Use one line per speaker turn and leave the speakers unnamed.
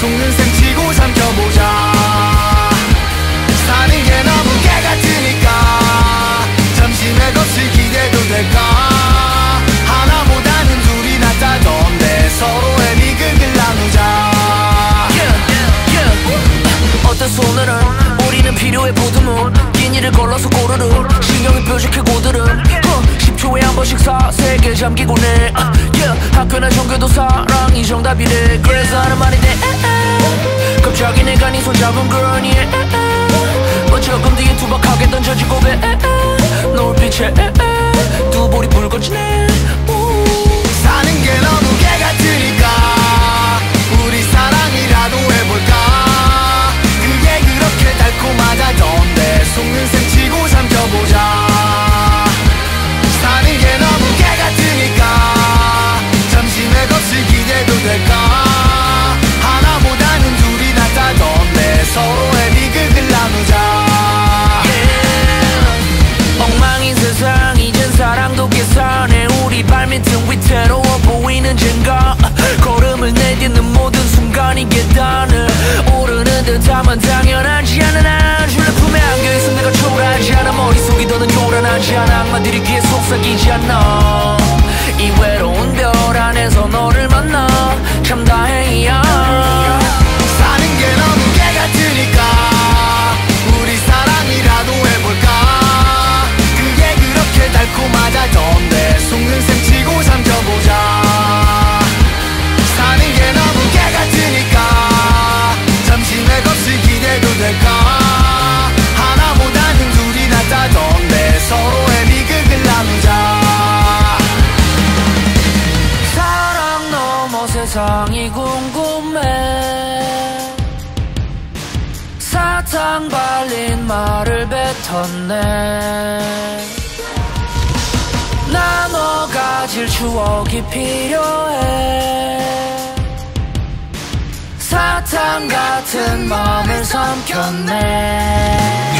속는 셈 치고 삼켜보자. 사는 게 너무 개 같으니까 잠시 내 것을 기대도 될까. 하나보다는 둘이 낫다던데 서로의 비극을 나누자.
어때서 오늘은 우리는 필요해 보드문 끼니를 걸러서 꼬르륵 신경이 뾰족해 고드름 10초에 한 번씩 사색에 잠기곤 해 학교나 종교도 사랑이 정답이래. 그래서 하는 말인데 갑자기 내가 네 손 잡은 girl yeah. 뭐 조금 뒤에 투박하게 던져진 고백 노을빛에 두 볼이 붉어지네.
사는 게 너무 개 같으니까 우리 사랑이라도 해볼까. 그게 그렇게 달콤하다던데 속는 셈 치고 삼켜보자. 사는 게 너무 개 같으니까 잠시 내 것을 기대도 될까. 하나보다는 둘이 낫다던데 서로의 비극을 나누자.
엉망인 세상 이젠 사랑도 계산해. 우리 발밑은 위태로워 보이는 젠가. 걸음을 내딛는 모든 순간이 계단을 오르는 듯하면 당연하지 않은 아주를 품에 안겨있음 내가 초라하지 않아. 머릿속이 더는 요란하지 않아. 악마들이 귀에 속삭이지 않아. 이 외로운 별 안에서 너를 만나 참 다행이야.
사는 게 너무 개 같으니까 우리 사랑이라도 해볼까. 그게 그렇게 달콤하다던데 속는 셈 치고 삼켜보자. 사는 게 너무 개 같으니까 잠시 내 것을 기대도 될까. 하나보다는 둘이 낫다던데 서로의 비극을 나누자.
사랑 넘어 세상이 궁금해. 사탕 발린 말을 뱉었네. 나눠 가질 추억이 필요해. 사탕 같은 마음을 삼켰네.